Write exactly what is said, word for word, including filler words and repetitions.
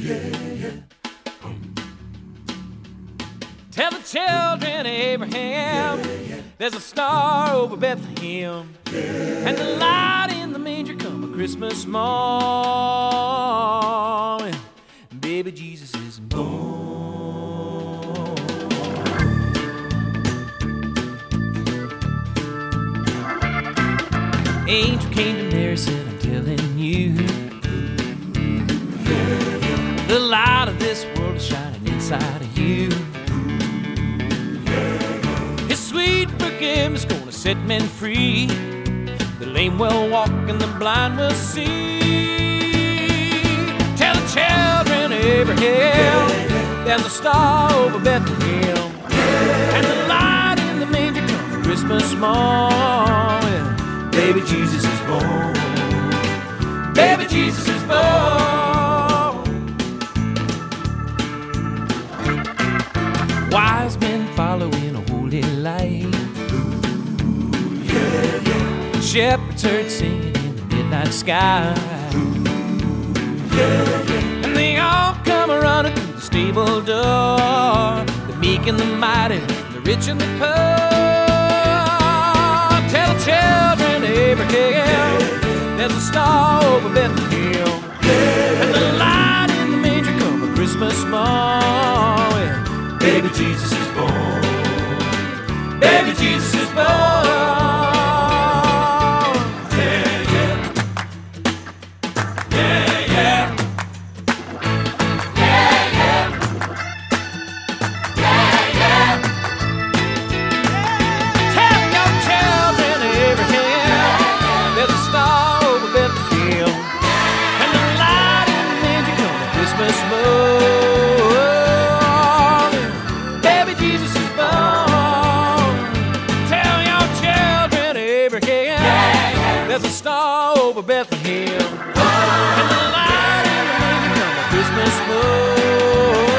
Tell the children of Abraham, there's a star over Bethlehem, and the light in the manger come a Christmas morning. Baby Jesus is born. Angel came to Mary, said, I'm telling you, the light of this world is shining inside of you. His sweet forgiveness gonna set men free. The lame will walk and the blind will see. Tell the children of Abraham, there's a star over Bethlehem, and the light in the manger come a Christmas morning. Baby Jesus is born. Baby Jesus is born. Wise men following a holy light. Shepherds heard singing in the midnight sky. And they all come running through the stable door, the meek and the mighty, the rich and the poor. Tell the children of Abraham, there's a star over Bethlehem, and the light in the manger come a Christmas morning. Baby Jesus is born. Baby Jesus is born. Christmas morning, baby Jesus is born. Tell your children, Abraham, yeah, yeah. There's a star over Bethlehem, oh. And the light in the manger come a Christmas morning.